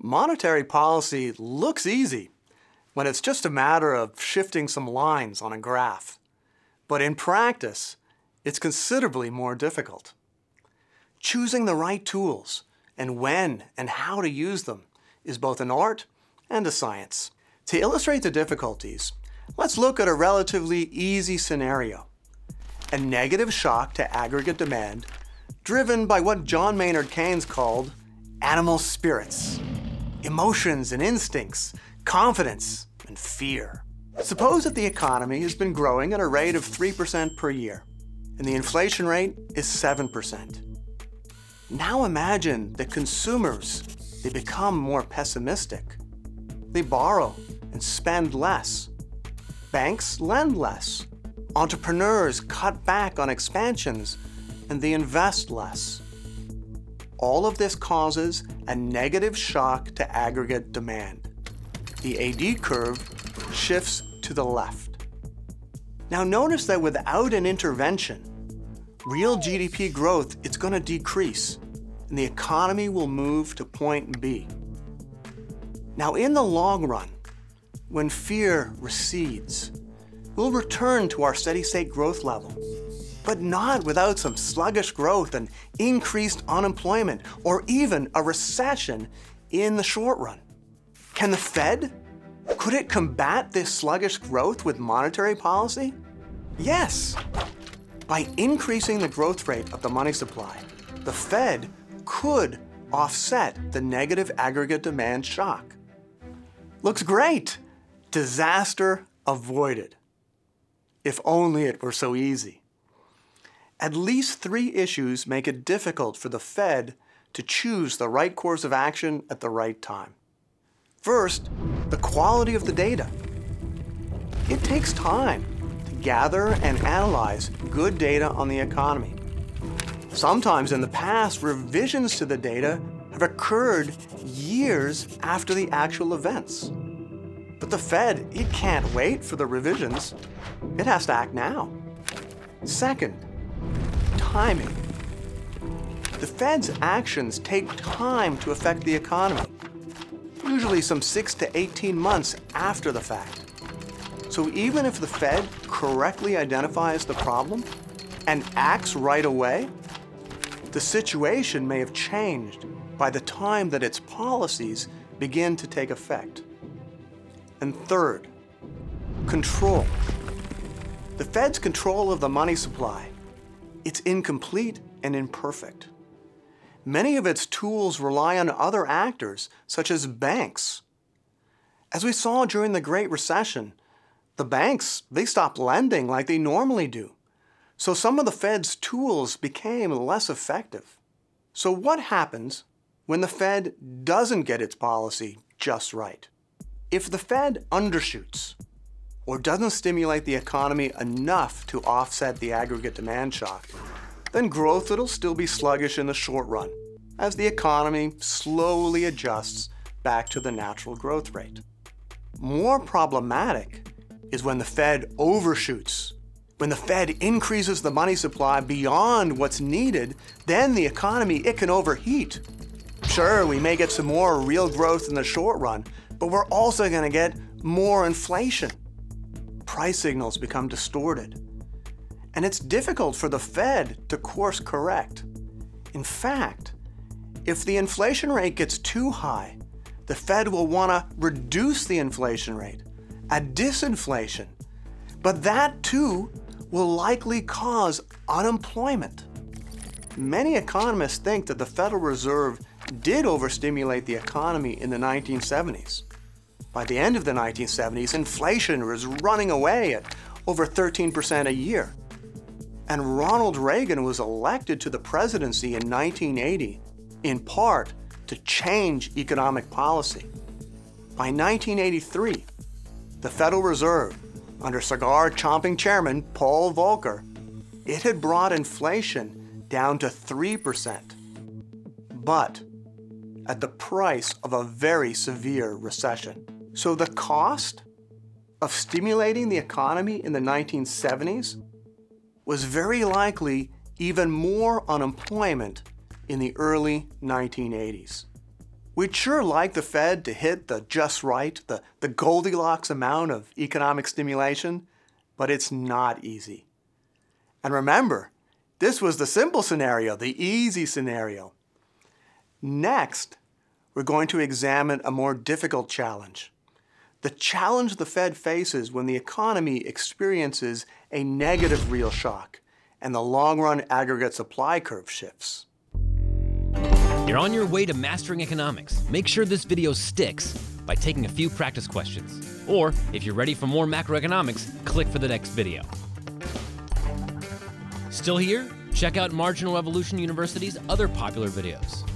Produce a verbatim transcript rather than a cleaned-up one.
Monetary policy looks easy when it's just a matter of shifting some lines on a graph. But in practice, it's considerably more difficult. Choosing the right tools and when and how to use them is both an art and a science. To illustrate the difficulties, let's look at a relatively easy scenario. A negative shock to aggregate demand driven by what John Maynard Keynes called animal spirits, emotions and instincts, confidence and fear. Suppose that the economy has been growing at a rate of three percent per year, and the inflation rate is seven percent. Now imagine that consumers, they become more pessimistic. They borrow and spend less. Banks lend less. Entrepreneurs cut back on expansions, and they invest less. All of this causes a negative shock to aggregate demand. The A D curve shifts to the left. Now notice that without an intervention, real G D P growth is going to decrease, and the economy will move to point B. Now in the long run, when fear recedes, we'll return to our steady-state growth level, but not without some sluggish growth and increased unemployment, or even a recession in the short run. Can the Fed? Could it combat this sluggish growth with monetary policy? Yes. By increasing the growth rate of the money supply, the Fed could offset the negative aggregate demand shock. Looks great. Disaster avoided. If only it were so easy. At least three issues make it difficult for the Fed to choose the right course of action at the right time. First, the quality of the data. It takes time to gather and analyze good data on the economy. Sometimes in the past, revisions to the data have occurred years after the actual events. But the Fed, it can't wait for the revisions. It has to act now. Second, timing. The Fed's actions take time to affect the economy, usually some six to eighteen months after the fact. So even if the Fed correctly identifies the problem and acts right away, the situation may have changed by the time that its policies begin to take effect. And third, control. The Fed's control of the money supply, it's incomplete and imperfect. Many of its tools rely on other actors, such as banks. As we saw during the Great Recession, the banks, they stopped lending like they normally do. So some of the Fed's tools became less effective. So what happens when the Fed doesn't get its policy just right? If the Fed undershoots or doesn't stimulate the economy enough to offset the aggregate demand shock, then growth will still be sluggish in the short run as the economy slowly adjusts back to the natural growth rate. More problematic is when the Fed overshoots. When the Fed increases the money supply beyond what's needed, then the economy, it can overheat. Sure, we may get some more real growth in the short run, but we're also going to get more inflation. Price signals become distorted. And it's difficult for the Fed to course correct. In fact, if the inflation rate gets too high, the Fed will want to reduce the inflation rate, a disinflation. But that too will likely cause unemployment. Many economists think that the Federal Reserve did overstimulate the economy in the nineteen seventies. By the end of the nineteen seventies, inflation was running away at over thirteen percent a year. And Ronald Reagan was elected to the presidency in nineteen eighty, in part to change economic policy. By nineteen eighty-three, the Federal Reserve, under cigar-chomping chairman Paul Volcker, it had brought inflation down to three percent. But at the price of a very severe recession. So the cost of stimulating the economy in the nineteen seventies was very likely even more unemployment in the early nineteen eighties. We'd sure like the Fed to hit the just right, the, the Goldilocks amount of economic stimulation, but it's not easy. And remember, this was the simple scenario, the easy scenario. Next, we're going to examine a more difficult challenge. The challenge the Fed faces when the economy experiences a negative real shock and the long-run aggregate supply curve shifts. You're on your way to mastering economics. Make sure this video sticks by taking a few practice questions. Or, if you're ready for more macroeconomics, click for the next video. Still here? Check out Marginal Revolution University's other popular videos.